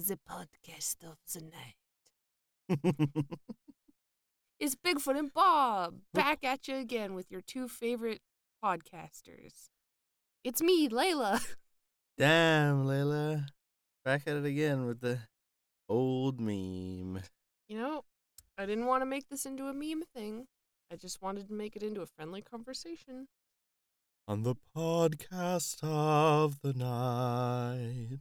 the podcast of the night. It's Bigfoot and Bob, back at you again with your two favorite podcasters. It's me, Layla. Damn, Layla. Back at it again with the old meme. You know, I didn't want to make this into a meme thing. I just wanted to make it into a friendly conversation. On the podcast of the night.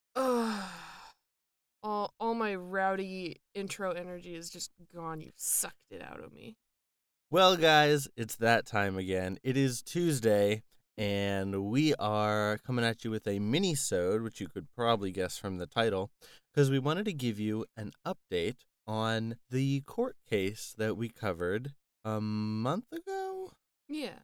All my rowdy intro energy is just gone. You sucked it out of me. Well, guys, it's that time again. It is Tuesday, and we are coming at you with a mini-sode, which you could probably guess from the title, because we wanted to give you an update on the court case that we covered a month ago? Yeah.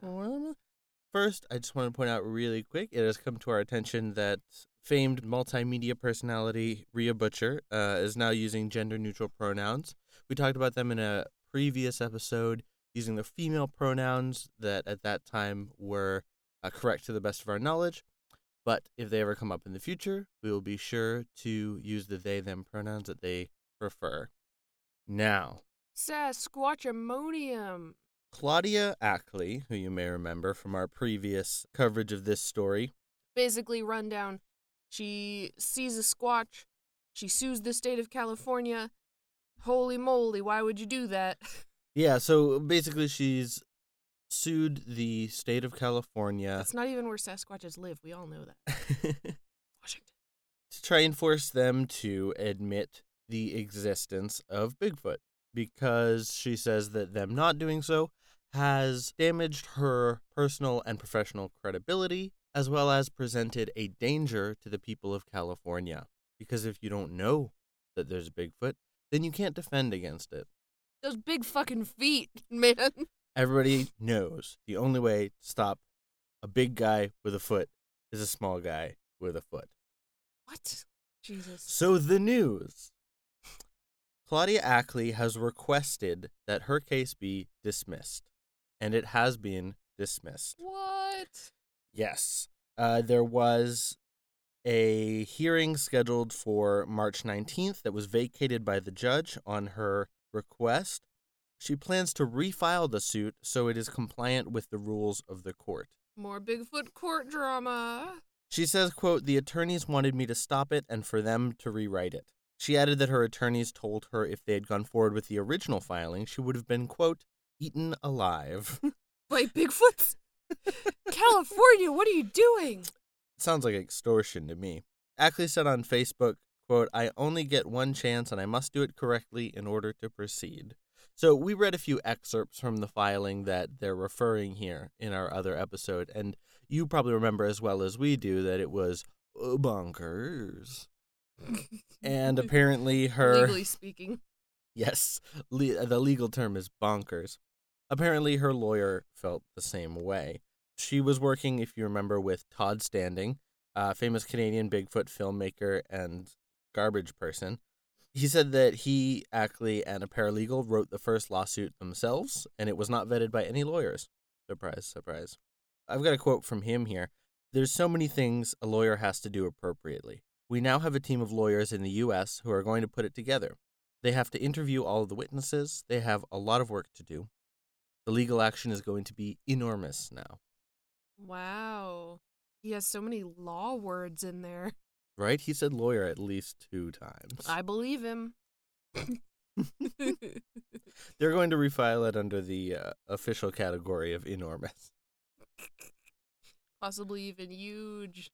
First, I just want to point out really quick, it has come to our attention that famed multimedia personality Rhea Butcher is now using gender-neutral pronouns. We talked about them in a previous episode, using the female pronouns that at that time were correct to the best of our knowledge. But if they ever come up in the future, we will be sure to use the they-them pronouns that they prefer. Now, Sasquatchamonium. Claudia Ackley, who you may remember from our previous coverage of this story. Basically, rundown. She sees a squatch. She sues the state of California. Holy moly, why would you do that? Yeah, so basically she's sued the state of California. That's not even where Sasquatches live. We all know that. Washington. To try and force them to admit the existence of Bigfoot, because she says that them not doing so has damaged her personal and professional credibility, as well as presented a danger to the people of California. Because if you don't know that there's Bigfoot, then you can't defend against it. Those big fucking feet, man. Everybody knows the only way to stop a big guy with a foot is a small guy with a foot. What? Jesus. So the news. Claudia Ackley has requested that her case be dismissed, and it has been dismissed. What? Yes. There was a hearing scheduled for March 19th that was vacated by the judge on her request. She plans to refile the suit so it is compliant with the rules of the court. More Bigfoot court drama. She says, quote, "The attorneys wanted me to stop it and for them to rewrite it." She added that her attorneys told her if they had gone forward with the original filing, she would have been, quote, "eaten alive." By Bigfoots? California, what are you doing? Sounds like extortion to me. Ackley said on Facebook, quote, "I only get one chance and I must do it correctly in order to proceed." So we read a few excerpts from the filing that they're referring here in our other episode, and you probably remember as well as we do that it was bonkers. And apparently her... Legally speaking. Yes, the legal term is bonkers. Apparently her lawyer felt the same way. She was working, if you remember, with Todd Standing, a famous Canadian Bigfoot filmmaker and garbage person. He said that he, Ackley, and a paralegal wrote the first lawsuit themselves, and it was not vetted by any lawyers. Surprise, surprise. I've got a quote from him here. "There's so many things a lawyer has to do appropriately. We now have a team of lawyers in the U.S. who are going to put it together. They have to interview all of the witnesses. They have a lot of work to do. The legal action is going to be enormous now." Wow. He has so many law words in there. Right? He said lawyer at least 2 times. I believe him. They're going to refile it under the official category of enormous. Possibly even huge.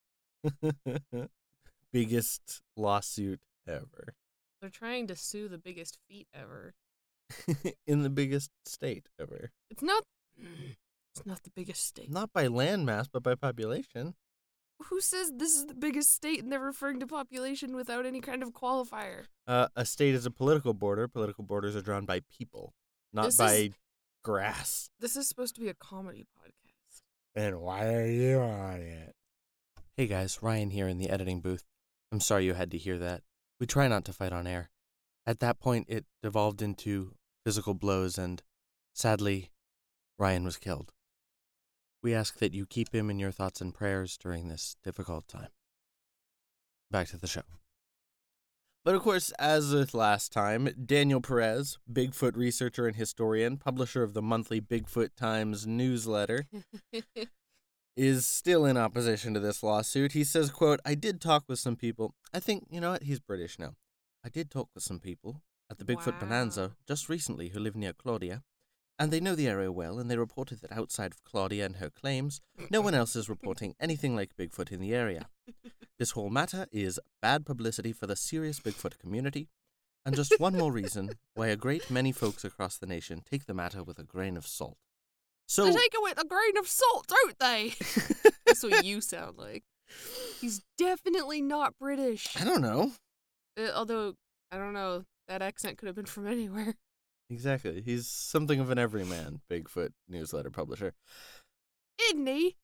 Biggest lawsuit ever. They're trying to sue the biggest feet ever. In the biggest state ever. It's not the biggest state. Not by landmass, but by population. Who says this is the biggest state and they're referring to population without any kind of qualifier? A state is a political border. Political borders are drawn by people, not by grass. This is supposed to be a comedy podcast. And why are you on it? Hey guys, Ryan here in the editing booth. I'm sorry you had to hear that. We try not to fight on air. At that point, it devolved into physical blows, and sadly, Ryan was killed. We ask that you keep him in your thoughts and prayers during this difficult time. Back to the show. But of course, as with last time, Daniel Perez, Bigfoot researcher and historian, publisher of the monthly Bigfoot Times newsletter, is still in opposition to this lawsuit. He says, quote, I did talk with some people. I think, you know what? He's British now. I did talk with some people at the Bigfoot Bonanza just recently who live near Claudia, and they know the area well, and they reported that outside of Claudia and her claims, no one else is reporting anything like Bigfoot in the area. This whole matter is bad publicity for the serious Bigfoot community, and just one more reason why a great many folks across the nation take the matter with a grain of salt. So They take it with a grain of salt, don't they? That's what you sound like. He's definitely not British. I don't know. Although, I don't know, that accent could have been from anywhere. Exactly. He's something of an everyman, Bigfoot newsletter publisher. Isn't he?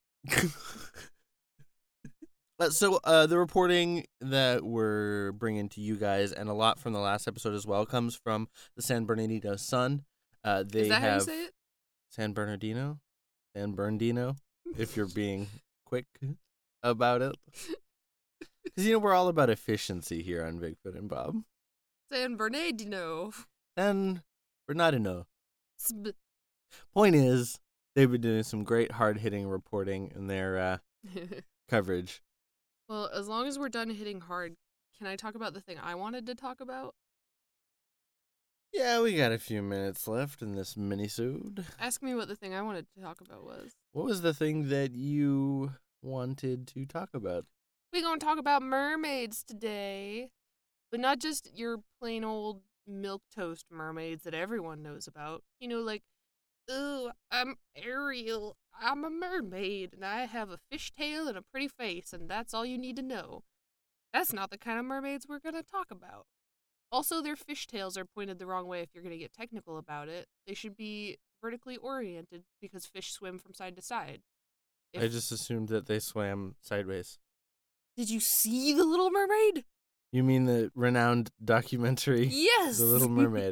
So the reporting that we're bringing to you guys, and a lot from the last episode as well, comes from the San Bernardino Sun. They Is that have how you say it? San Bernardino, if you're being quick about it. Because, we're all about efficiency here on Bigfoot and Bob. San Bernardino. San Bernardino. Point is, they've been doing some great hard-hitting reporting in their coverage. Well, as long as we're done hitting hard, can I talk about the thing I wanted to talk about? Yeah, we got a few minutes left in this mini-sode. Ask me what the thing I wanted to talk about was. What was the thing that you wanted to talk about? We're going to talk about mermaids today. But not just your plain old milquetoast mermaids that everyone knows about. Like, ooh, I'm Ariel. I'm a mermaid, and I have a fishtail and a pretty face, and that's all you need to know. That's not the kind of mermaids we're going to talk about. Also, their fishtails are pointed the wrong way if you're going to get technical about it. They should be vertically oriented because fish swim from side to side. I just assumed that they swam sideways. Did you see The Little Mermaid? You mean the renowned documentary? Yes! The Little Mermaid.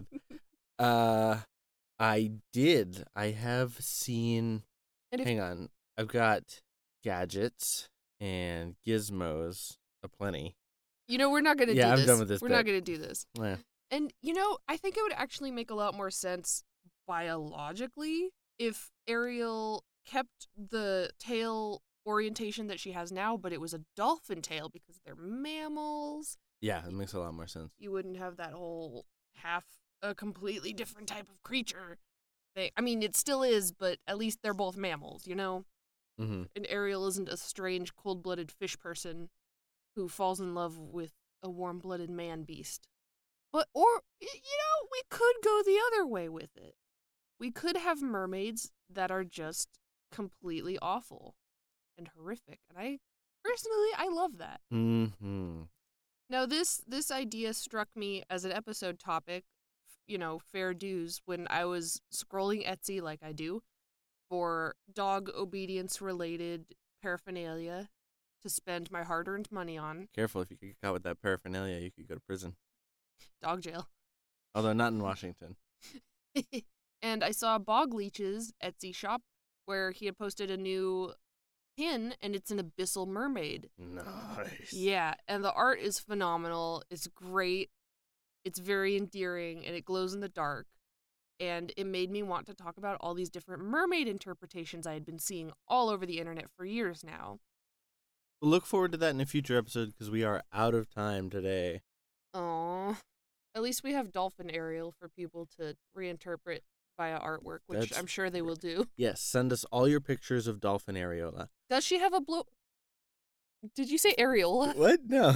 I did. I have seen... Hang on. I've got gadgets and gizmos aplenty. We're not going to do this. Yeah, I'm done with this We're bit. not going to do this. Yeah. And, I think it would actually make a lot more sense biologically if Ariel kept the tail orientation that she has now, but it was a dolphin tail because they're mammals. Yeah, it makes a lot more sense. You wouldn't have that whole a completely different type of creature thing. I mean, it still is, but at least they're both mammals, Mm-hmm. And Ariel isn't a strange, cold-blooded fish person who falls in love with a warm-blooded man beast. Or we could go the other way with it. We could have mermaids that are just completely awful and horrific. And I love that. Mm-hmm. Now, this idea struck me as an episode topic, fair dues, when I was scrolling Etsy like I do for dog obedience-related paraphernalia to spend my hard-earned money on. Careful, if you get caught with that paraphernalia, you could go to prison. Dog jail. Although not in Washington. And I saw Bog Leech's Etsy shop where he had posted a new pin, and it's an abyssal mermaid. Nice. Yeah, and the art is phenomenal. It's great. It's very endearing, and it glows in the dark. And it made me want to talk about all these different mermaid interpretations I had been seeing all over the internet for years now. Look forward to that in a future episode because we are out of time today. Aww. At least we have Dolphin Ariel for people to reinterpret via artwork, which I'm sure they will do. Yes, send us all your pictures of Dolphin Areola. Does she have a Did you say Areola? What? No.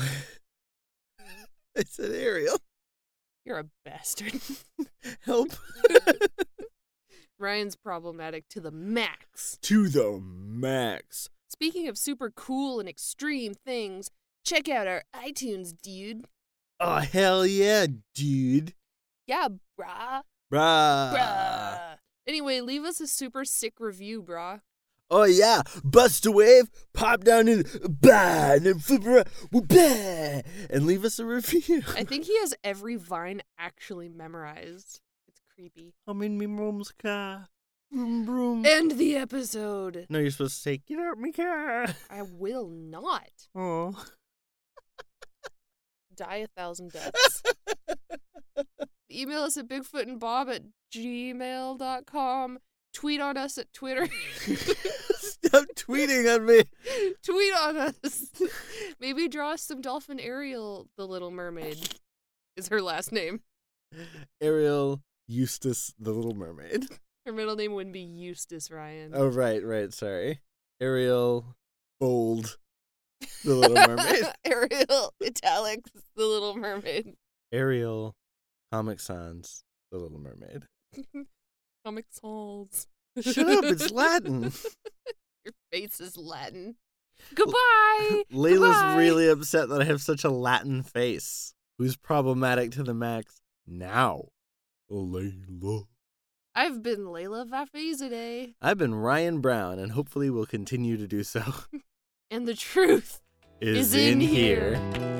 I said Ariel. You're a bastard. Help. Ryan's problematic to the max. To the max. Speaking of super cool and extreme things, check out our iTunes, dude. Oh, hell yeah, dude. Yeah, brah. Brah. Anyway, leave us a super sick review, brah. Oh, yeah. Bust a wave, pop down in, bah, and then flip around, bah, and leave us a review. I think he has every Vine actually memorized. It's creepy. I'm in me mom's car. Vroom, vroom. End the episode. No, you're supposed to say, get out my car. I will not. Oh. die 1,000 deaths. Email us at bigfootandbob@gmail.com. Tweet on us at Twitter. Stop tweeting on me. Tweet on us. Maybe draw us some dolphin. Ariel, the Little Mermaid, is her last name. Ariel Eustace, the Little Mermaid. Her middle name wouldn't be Eustace, Ryan. Oh, right, sorry. Ariel Bold, the Little Mermaid. Ariel Italics, the Little Mermaid. Ariel Comic Sans, the Little Mermaid. Comic Sans. Shut up, it's Latin. Your face is Latin. Goodbye. Layla's Goodbye. really upset that I have such a Latin face. Who's problematic to the max now? Layla. I've been Layla Vafizadeh. I've been Ryan Brown, and hopefully will continue to do so. And the truth is in here.